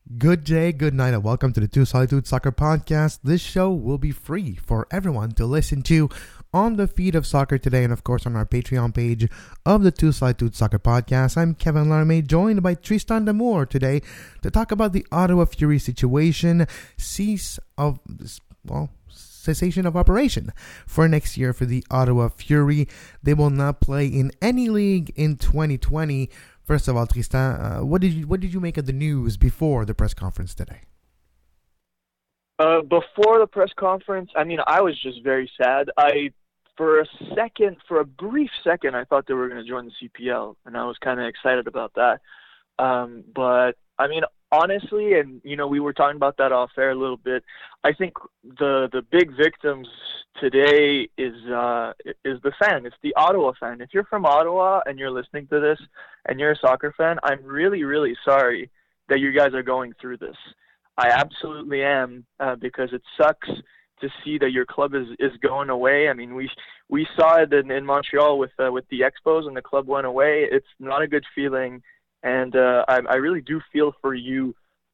Good day, good night, and welcome to the Two Solitude Soccer Podcast. This show will be free for everyone to listen to on the feed of Soccer Today and, of course, on our Patreon page of the Two Solitude Soccer Podcast. I'm Kevin Larme, joined by Tristan D'Amour today to talk about the Ottawa Fury situation, cessation of operation for next year for the Ottawa Fury. They will not play in any league in 2020. First of all, Tristan, what did you make of the news before the press conference today? Before the press conference, I was just very sad. For a brief second, I thought they were going to join the CPL, and I was kind of excited about that. But honestly, and we were talking about that off air a little bit. I think the big victims today is the fan. It's the Ottawa fan. If you're from Ottawa and you're listening to this and you're a soccer fan, I'm really, really sorry that you guys are going through this. I absolutely am, because it sucks to see that your club is going away. I mean, we saw it in Montreal with the Expos, and the club went away. It's not a good feeling, and I really do feel for you,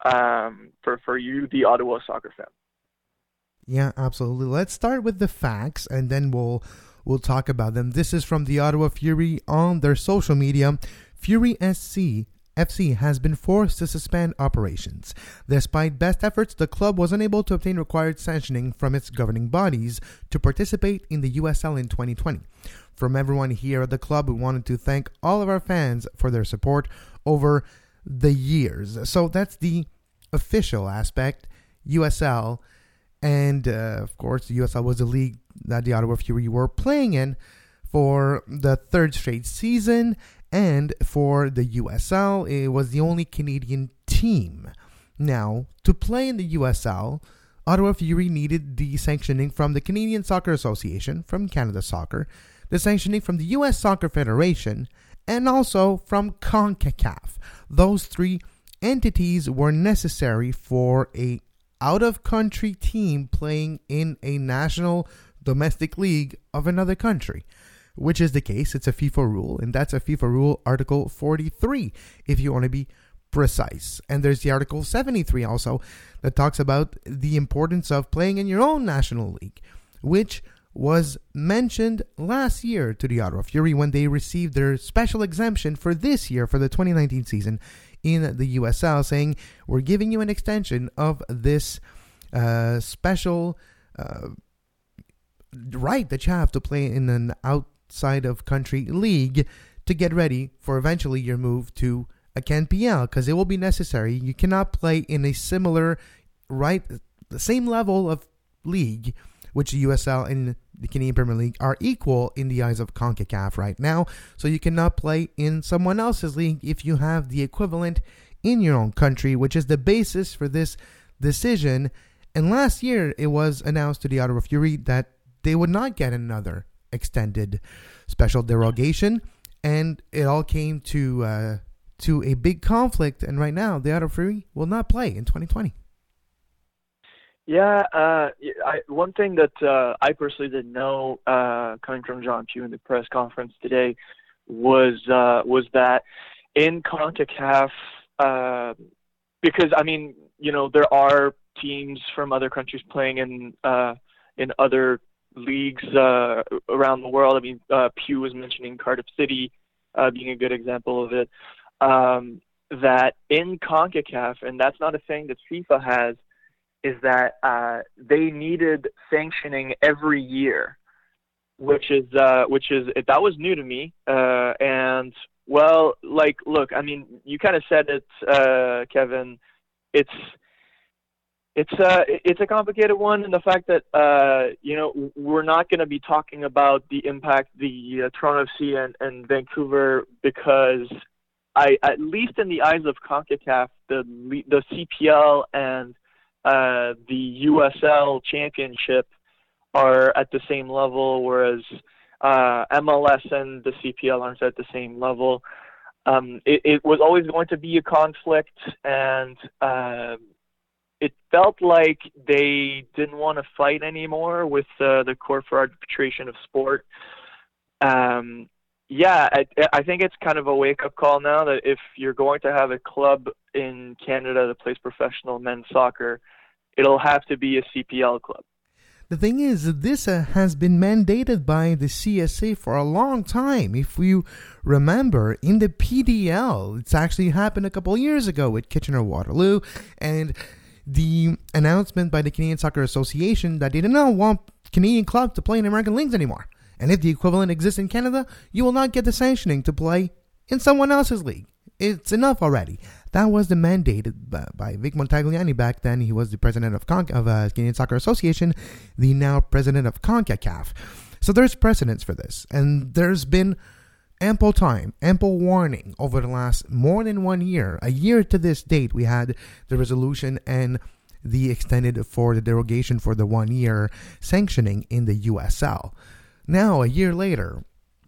for you, the Ottawa soccer fan. Yeah, absolutely. Let's start with the facts, and then we'll talk about them. This is from the Ottawa Fury on their social media. Fury FC has been forced to suspend operations. Despite best efforts, the club was unable to obtain required sanctioning from its governing bodies to participate in the USL in 2020. From everyone here at the club, we wanted to thank all of our fans for their support over the years. So that's the official aspect, USL. And, of course, the USL was the league that the Ottawa Fury were playing in for the third straight season. And for the USL, it was the only Canadian team. Now, to play in the USL, Ottawa Fury needed the sanctioning from the Canadian Soccer Association, from Canada Soccer, the sanctioning from the U.S. Soccer Federation, and also from CONCACAF. Those three entities were necessary for a out-of-country team playing in a national domestic league of another country, which is the case. It's a FIFA rule, and that's a FIFA rule Article 43, if you want to be precise. And there's the Article 73 also that talks about the importance of playing in your own national league, which was mentioned last year to the Ottawa Fury when they received their special exemption for this year, for the 2019 season in the USL, saying, we're giving you an extension of this special right that you have to play in an outside of country league to get ready for eventually your move to a CanPL, because it will be necessary. You cannot play in a similar, the same level of league, which the USL and the Canadian Premier League are equal in the eyes of CONCACAF right now. So you cannot play in someone else's league if you have the equivalent in your own country, which is the basis for this decision. And last year, it was announced to the Ottawa Fury that they would not get another extended special derogation, and it all came to a big conflict. And right now, the Ottawa Fury will not play in 2020. Yeah, one thing that I personally didn't know, coming from John Pugh in the press conference today, was that in CONCACAF, because there are teams from other countries playing in other leagues around the world. Pugh was mentioning Cardiff City being a good example of it. That in CONCACAF, and that's not a thing that FIFA has, is that they needed sanctioning every year, which is that was new to me. And well, look, you kind of said it, Kevin. It's a complicated one, in the fact that we're not going to be talking about the impact the Toronto FC and Vancouver, because at least in the eyes of CONCACAF, the CPL and the USL Championship are at the same level, whereas MLS and the CPL aren't at the same level. It was always going to be a conflict, and it felt like they didn't want to fight anymore with the Court for Arbitration of Sport. Yeah, I think it's kind of a wake-up call now that if you're going to have a club in Canada that plays professional men's soccer, it'll have to be a CPL club. The thing is, this has been mandated by the CSA for a long time. If you remember, in the PDL, it's actually happened a couple of years ago with Kitchener-Waterloo, and the announcement by the Canadian Soccer Association that they did not want Canadian clubs to play in American leagues anymore. And if the equivalent exists in Canada, you will not get the sanctioning to play in someone else's league. It's enough already. That was the mandate by Vic Montagliani back then. He was the president of Canadian Soccer Association, the now president of CONCACAF. So there's precedence for this. And there's been ample time, ample warning over the last more than 1 year. A year to this date, we had the resolution and the extended for the derogation for the 1 year sanctioning in the USL. Now, a year later,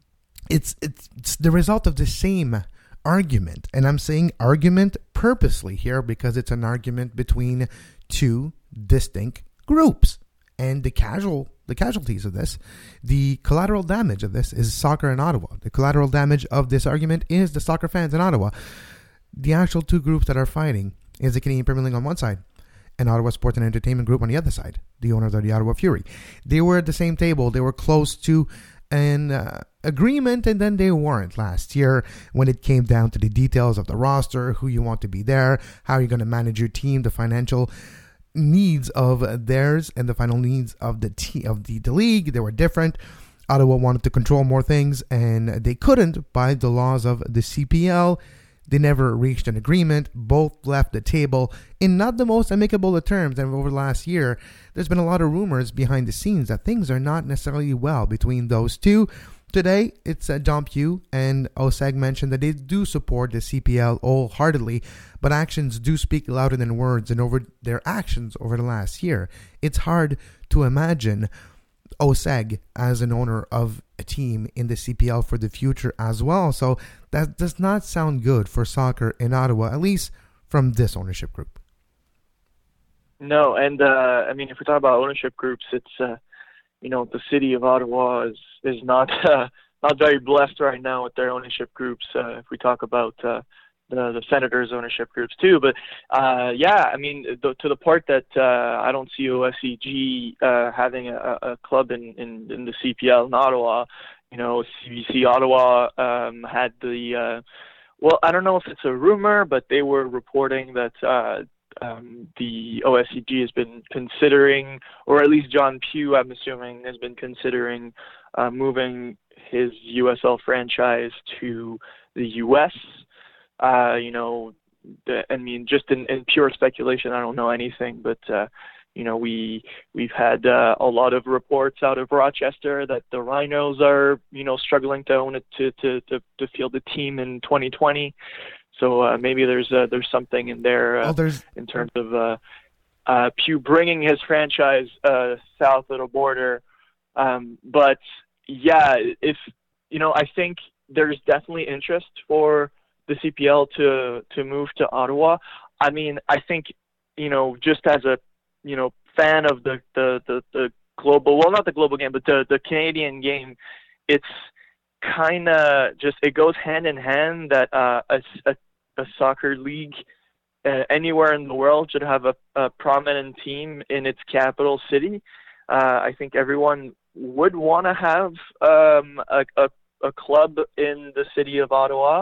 it's the result of the same argument, and I'm saying argument purposely here because it's an argument between two distinct groups, and the casualties of this, the collateral damage of this is soccer in Ottawa. The collateral damage of this argument is the soccer fans in Ottawa. The actual two groups that are fighting is the Canadian Premier League on one side and Ottawa Sports and Entertainment Group on the other side, the owners of the Ottawa Fury. They were at the same table. They were close to an agreement, and then they weren't last year when it came down to the details of the roster, who you want to be there, how you're going to manage your team, the financial needs of theirs and the final needs of the league. They were different. Ottawa wanted to control more things, and they couldn't by the laws of the CPL. They never reached an agreement. Both left the table in not the most amicable of terms. And over the last year, there's been a lot of rumors behind the scenes that things are not necessarily well between those two. Today, it's John Pugh and OSEG mentioned that they do support the CPL wholeheartedly, but actions do speak louder than words. And over their actions over the last year, it's hard to imagine OSEG as an owner of a team in the CPL for the future as well. So that does not sound good for soccer in Ottawa, at least from this ownership group. No, and I mean, if we talk about ownership groups, it's the city of Ottawa is not not very blessed right now with their ownership groups. If we talk about the Senators' ownership groups too, but I mean, to the part that I don't see OSEG having a club in the CPL in Ottawa. CBC Ottawa had the I don't know if it's a rumor, but they were reporting that the OSEG has been considering, or at least John Pugh, I'm assuming, has been considering moving his USL franchise to the US. I mean, just in pure speculation, I don't know anything, but we've had a lot of reports out of Rochester that the Rhinos are struggling to own it to field the team in 2020. So maybe there's something in there in terms of Pugh bringing his franchise south of the border. But yeah, I think there's definitely interest for the CPL to move to Ottawa. I mean, I think just as a fan of the global, well, not the global game, but the Canadian game, it's kind of it goes hand in hand that a soccer league anywhere in the world should have a prominent team in its capital city. I think everyone would want to have a club in the city of Ottawa.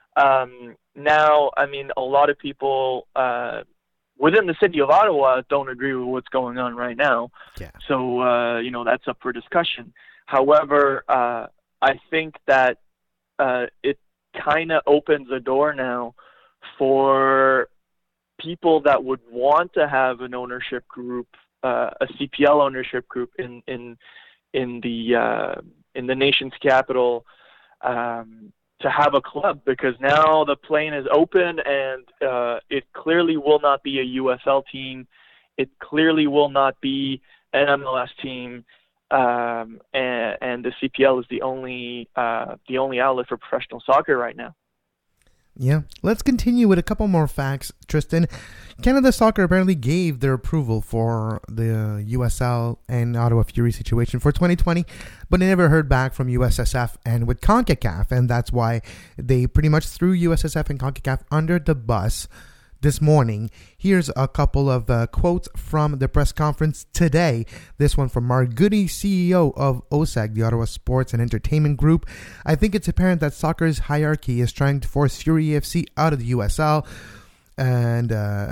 Now, I mean, a lot of people within the city of Ottawa don't agree with what's going on right now. Yeah. So, that's up for discussion. However, I think that it kind of opens a door now for people that would want to have an ownership group, a CPL ownership group in the nation's capital, to have a club, because now the plane is open and it clearly will not be a USL team. It clearly will not be an MLS team. And the CPL is the only outlet for professional soccer right now. Yeah. Let's continue with a couple more facts, Tristan. Canada Soccer apparently gave their approval for the USL and Ottawa Fury situation for 2020, but they never heard back from USSF and with CONCACAF, and that's why they pretty much threw USSF and CONCACAF under the bus this morning. Here's a couple of quotes from the press conference today. This one from Mark Goody, CEO of OSEG, the Ottawa Sports and Entertainment Group. I think it's apparent that soccer's hierarchy is trying to force Fury FC out of the USL. And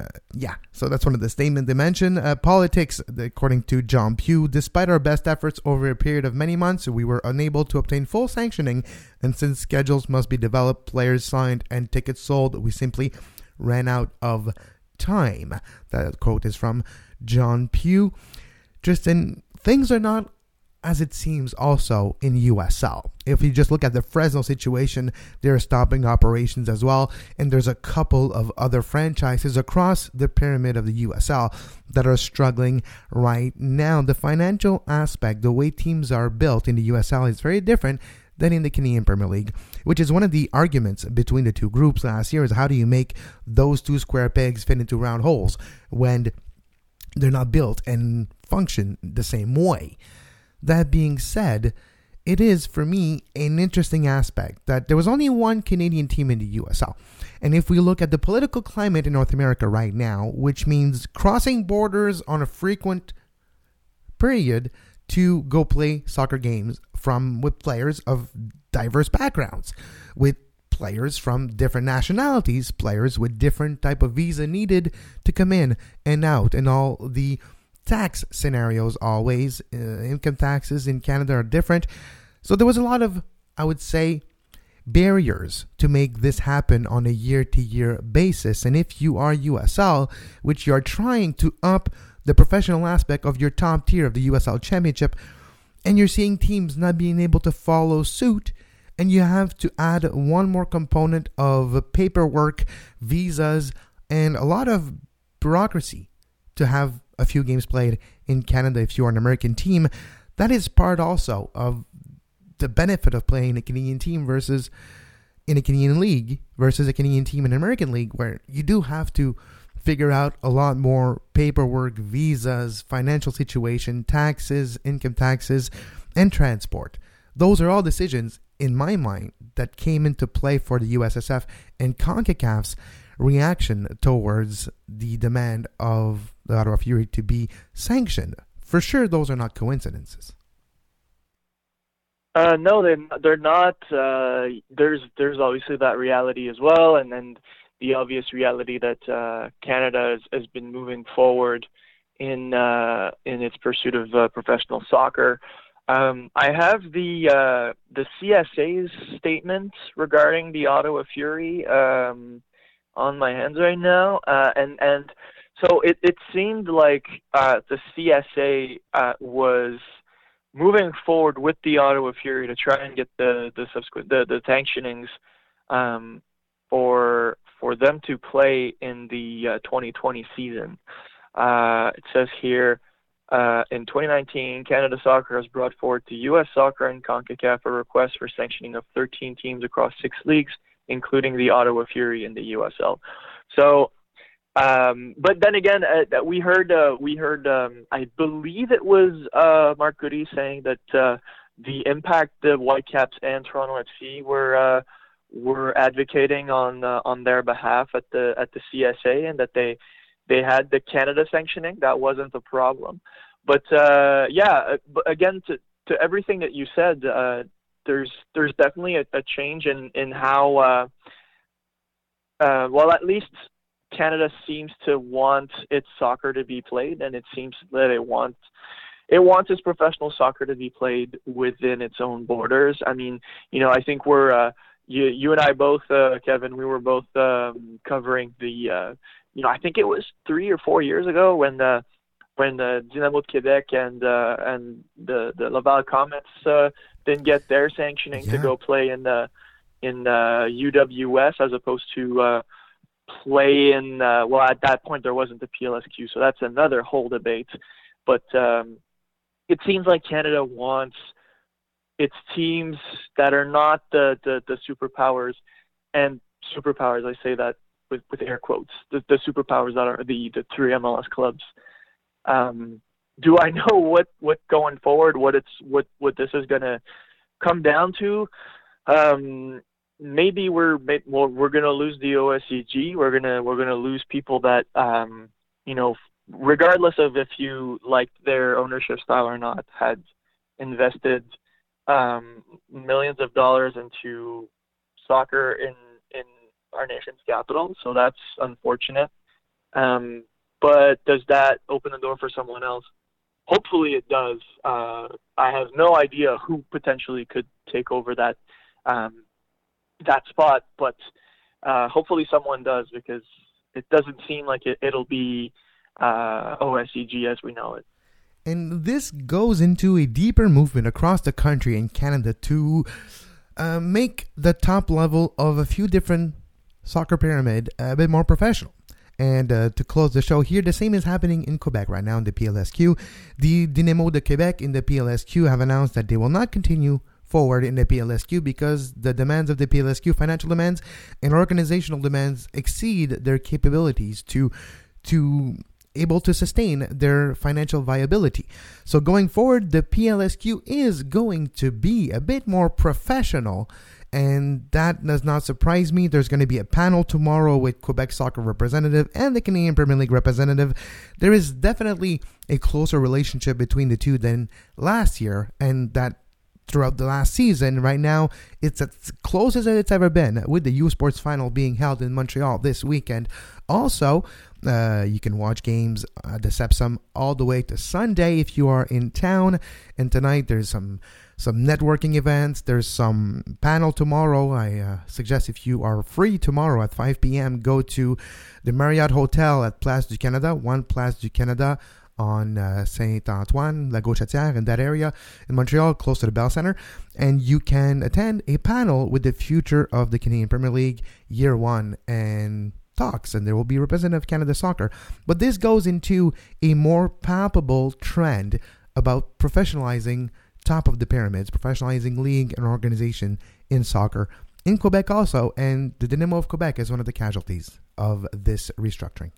so that's one of the statements they mentioned. Politics, according to John Pugh, despite our best efforts over a period of many months, we were unable to obtain full sanctioning. And since schedules must be developed, players signed, and tickets sold, we simply ran out of time. That quote is from John Pugh. Tristan, things are not as it seems also in USL. If you just look at the Fresno situation, they're stopping operations as well. And there's a couple of other franchises across the pyramid of the USL that are struggling right now. The financial aspect, the way teams are built in the USL is very different than in the Canadian Premier League, which is one of the arguments between the two groups last year, is how do you make those two square pegs fit into round holes when they're not built and function the same way. That being said, it is, for me, an interesting aspect that there was only one Canadian team in the USL. And if we look at the political climate in North America right now, which means crossing borders on a frequent period to go play soccer games with players of diverse backgrounds, with players from different nationalities, players with different type of visa needed to come in and out, and all the tax scenarios always. Income taxes in Canada are different. So there was a lot of, I would say, barriers to make this happen on a year-to-year basis. And if you are USL, which you are trying to up the professional aspect of your top tier of the USL Championship, and you're seeing teams not being able to follow suit, and you have to add one more component of paperwork, visas, and a lot of bureaucracy to have a few games played in Canada if you're an American team. That is part also of the benefit of playing a Canadian team versus in a Canadian league versus a Canadian team in an American league, where you do have to figure out a lot more paperwork, visas, financial situation, taxes, income taxes, and transport. Those are all decisions, in my mind, that came into play for the USSF and CONCACAF's reaction towards the demand of the Ottawa Fury to be sanctioned. For sure, those are not coincidences. No, they're not. There's obviously that reality as well, and then the obvious reality that Canada has been moving forward in its pursuit of professional soccer. I have the CSA's statement regarding the Ottawa Fury on my hands right now, and so it seemed like the CSA was moving forward with the Ottawa Fury to try and get the sanctionings for them to play in the 2020 season. It says here, in 2019, Canada Soccer has brought forward to U.S. Soccer and CONCACAF a request for sanctioning of 13 teams across 6 leagues, including the Ottawa Fury in the USL. So, but then again, we heard, I believe it was Mark Goody saying that the Impact, the Whitecaps, and Toronto FC were advocating on their behalf at the CSA, and that they had the Canada sanctioning. That wasn't a problem. But but again, to everything that you said, there's definitely a change in how at least Canada seems to want its soccer to be played, and it seems that it wants its professional soccer to be played within its own borders. I mean, I think we're you and I both, Kevin, we were both covering the I think it was 3 or 4 years ago when the Dynamo de Quebec and the Laval Comets didn't get their sanctioning to go play in UWS as opposed to play in at that point there wasn't the PLSQ, so that's another whole debate. But it seems like Canada wants its teams that are not the superpowers and superpowers. I say that with air quotes. The superpowers that are the three MLS clubs. Do I know what going forward? What this is going to come down to? Maybe we're going to lose the OSCG. We're gonna lose people that regardless of if you liked their ownership style or not, had invested millions of dollars into soccer in our nation's capital. So that's unfortunate. But does that open the door for someone else? Hopefully it does. I have no idea who potentially could take over that spot, but hopefully someone does, because it doesn't seem like it'll be OSCG as we know it. And this goes into a deeper movement across the country and Canada to make the top level of a few different soccer pyramid a bit more professional. And to close the show here, the same is happening in Quebec right now in the PLSQ. The Dynamo de Quebec in the PLSQ have announced that they will not continue forward in the PLSQ because the demands of the PLSQ, financial demands and organizational demands, exceed their capabilities to able to sustain their financial viability. So going forward, the PLSQ is going to be a bit more professional, and that does not surprise me. There's going to be a panel tomorrow with Quebec soccer representative and the Canadian Premier League representative. There is definitely a closer relationship between the two than last year, and that throughout the last season. Right now, it's as close as it's ever been, with the U Sports Final being held in Montreal this weekend. Also, you can watch games at the Sepsum all the way to Sunday if you are in town. And tonight, there's some networking events. There's some panel tomorrow. I suggest if you are free tomorrow at 5 p.m., go to the Marriott Hotel at Place du Canada, 1 Place du Canada, on Saint-Antoine, La Gauchetière, in that area in Montreal, close to the Bell Centre, and you can attend a panel with the future of the Canadian Premier League Year 1 and talks, and there will be representative of Canada Soccer. But this goes into a more palpable trend about professionalizing top of the pyramids, professionalizing league and organization in soccer in Quebec also, and the Dynamo of Quebec is one of the casualties of this restructuring.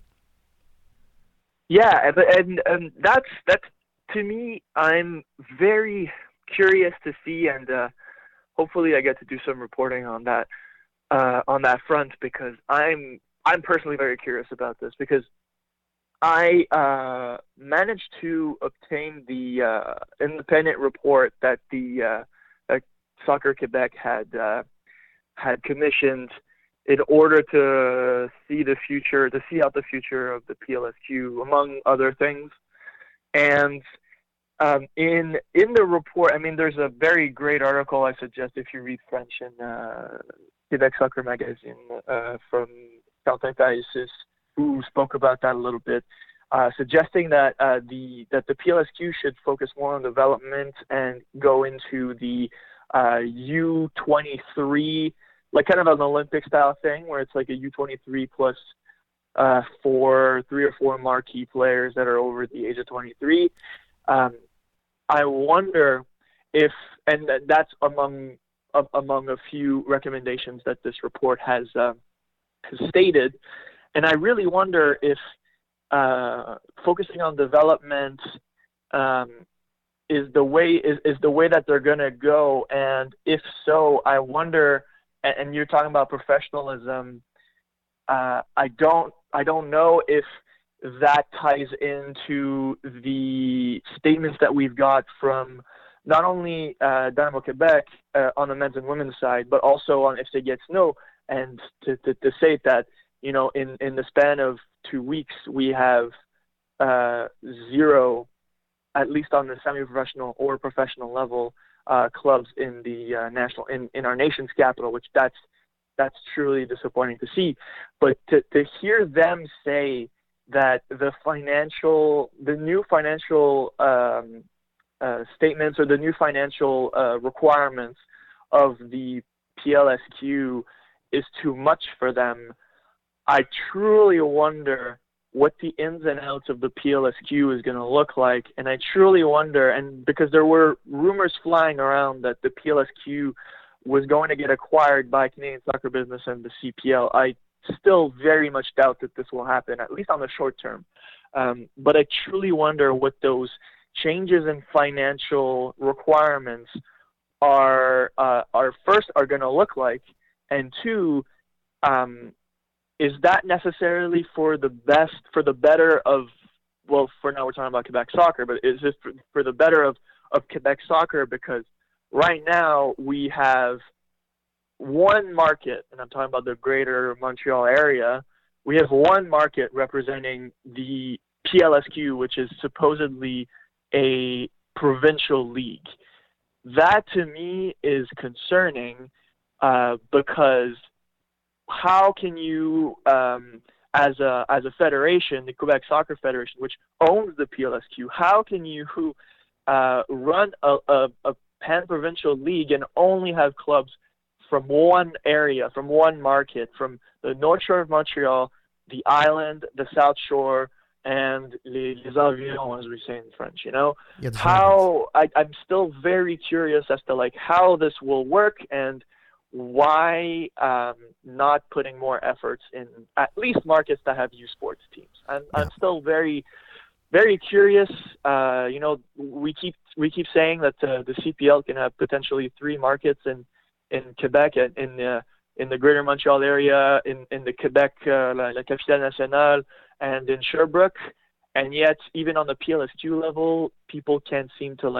Yeah, and that's to me, I'm very curious to see, and hopefully I get to do some reporting on that front, because I'm personally very curious about this, because I managed to obtain the independent report that the Soccer Quebec had commissioned in order to see out the future of the PLSQ, among other things. And in the report, I mean, there's a very great article I suggest if you read French in Quebec Soccer Magazine from Quentin Taïsis, who spoke about that a little bit, suggesting that the PLSQ should focus more on development and go into the U23, like kind of an Olympic style thing, where it's like a U23 plus three or four marquee players that are over the age of 23. I wonder if, and that's among a few recommendations that this report has stated, and I really wonder if focusing on development is the way that they're going to go, and if so, I wonder. And you're talking about professionalism. I don't know if that ties into the statements that we've got from not only Dynamo Quebec on the men's and women's side, but also on FC Gatineau, and to say that, you know, in the span of 2 weeks we have zero, at least on the semi-professional or professional level, clubs in the in our nation's capital, which that's truly disappointing to see. But to hear them say that the new financial statements or the new financial requirements of the PLSQ is too much for them, I truly wonder what the ins and outs of the PLSQ is going to look like. And I truly wonder, and because there were rumors flying around that the PLSQ was going to get acquired by Canadian Soccer Business and the CPL. I still very much doubt that this will happen, at least on the short term. But I truly wonder what those changes in financial requirements are going to look like, and two, is that necessarily for the better of, well, for now we're talking about Quebec soccer, but is this for the better of Quebec soccer? Because right now we have one market, and I'm talking about the greater Montreal area, we have one market representing the PLSQ, which is supposedly a provincial league. That to me is concerning, because how can you, as a federation, the Quebec Soccer Federation, which owns the PLSQ, how can you run a pan-provincial league and only have clubs from one area, from one market, from the North Shore of Montreal, the island, the South Shore, and les environs, as we say in French, you know? Yeah, I'm still very curious as to like how this will work, and why not putting more efforts in at least markets that have youth sports teams. I'm still very, very curious. You know, we keep saying that the CPL can have potentially 3 markets in Quebec, in the Greater Montreal area, in the Quebec, la Capitale Nationale, and in Sherbrooke, and yet even on the PLSQ level, people can't seem to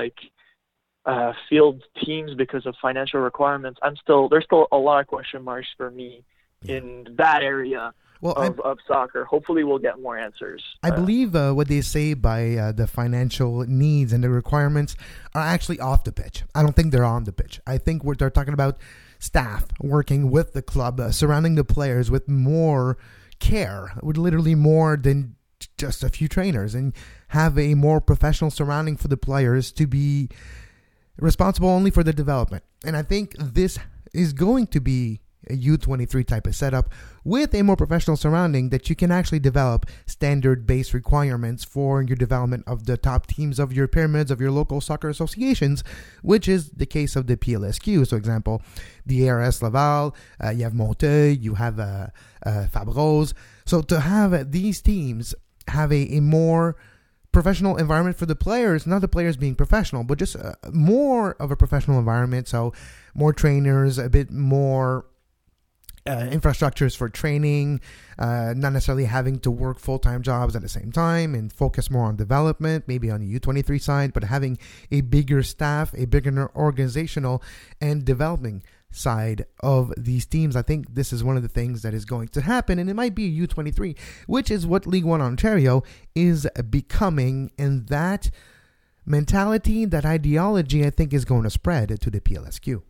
field teams because of financial requirements. There's still a lot of question marks for me in that area of soccer. Hopefully we'll get more answers. I believe what they say by the financial needs and the requirements are actually off the pitch. I don't think they're on the pitch. I think they're talking about staff working with the club, surrounding the players with more care, with literally more than just a few trainers, and have a more professional surrounding for the players to be responsible only for the development. And I think this is going to be a U23 type of setup with a more professional surrounding, that you can actually develop standard-based requirements for your development of the top teams of your pyramids, of your local soccer associations, which is the case of the PLSQ. So, example, the ARS Laval, you have Monteuil, you have Fabrose. So to have these teams have a more professional environment for the players, not the players being professional, but just more of a professional environment. So more trainers, a bit more infrastructures for training, not necessarily having to work full-time jobs at the same time, and focus more on development, maybe on the U23 side, but having a bigger staff, a bigger organizational and developing side of these teams. I think this is one of the things that is going to happen, and it might be U23, which is what League One Ontario is becoming, and that mentality, that ideology, I think is going to spread to the PLSQ.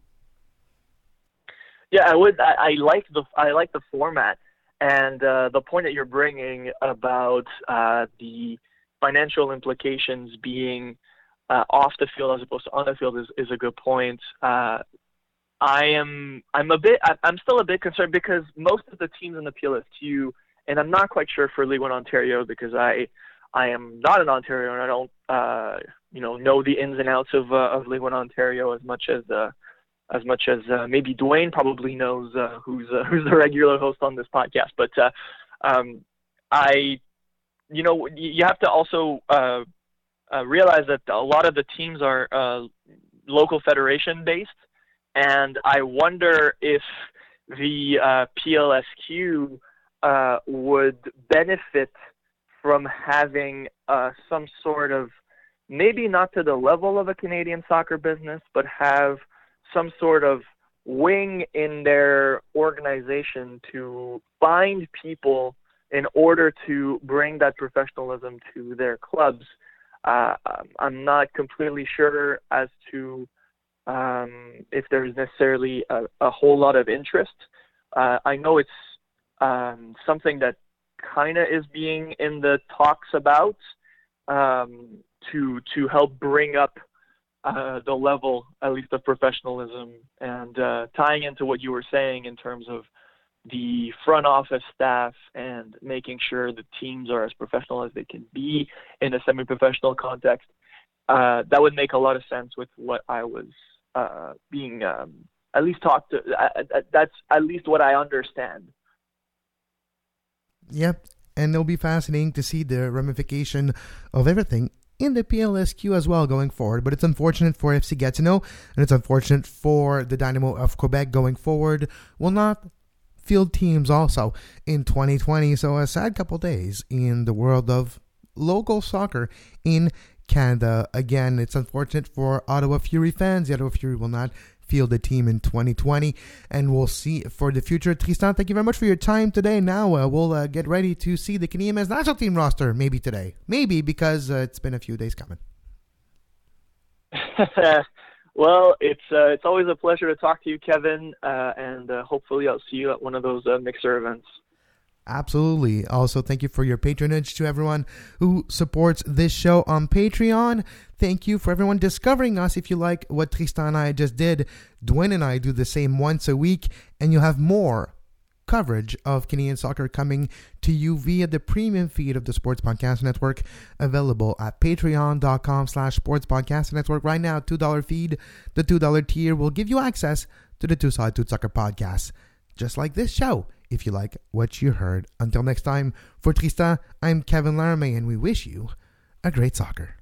Yeah, I like the format, and the point that you're bringing about the financial implications being off the field as opposed to on the field is a good point. I'm still a bit concerned because most of the teams in the PLSQ, and I'm not quite sure for League One Ontario because I am not an Ontario and I don't know the ins and outs of League One Ontario as much as maybe Dwayne probably knows, who's the regular host on this podcast. But you have to also realize that a lot of the teams are local federation based. And I wonder if the PLSQ would benefit from having some sort of, maybe not to the level of a Canadian Soccer Business, but have some sort of wing in their organization to find people in order to bring that professionalism to their clubs. I'm not completely sure as to if there's necessarily a whole lot of interest. I know it's something that kind of is being in the talks about to help bring up the level, at least of professionalism, and tying into what you were saying in terms of the front office staff and making sure the teams are as professional as they can be in a semi-professional context. That would make a lot of sense with what I was being at least talk to. That's at least what I understand. Yep, and it'll be fascinating to see the ramification of everything in the PLSQ as well going forward. But it's unfortunate for FC Gatineau, and it's unfortunate for the Dynamo of Quebec going forward. Will not field teams also in 2020. So a sad couple days in the world of local soccer in Canada. Again, it's unfortunate for Ottawa Fury fans. The Ottawa Fury will not field the team in 2020, and we'll see for the future. Tristan, thank you very much for your time today. Now we'll get ready to see the Canadian men's national team roster maybe today. Maybe because it's been a few days coming. Well, it's always a pleasure to talk to you, Kevin, and hopefully I'll see you at one of those mixer events. Absolutely. Also, thank you for your patronage to everyone who supports this show on Patreon. Thank you for everyone discovering us. If you like what Tristan and I just did, Dwayne and I do the same once a week, and you have more coverage of Canadian soccer coming to you via the premium feed of the Sports Podcast Network, available at patreon.com/Sports Podcast Network. Right now, $2 feed. The $2 tier will give you access to the Two Side Two Soccer podcasts, just like this show, if you like what you heard. Until next time, for Tristan, I'm Kevin Laramie, and we wish you a great soccer.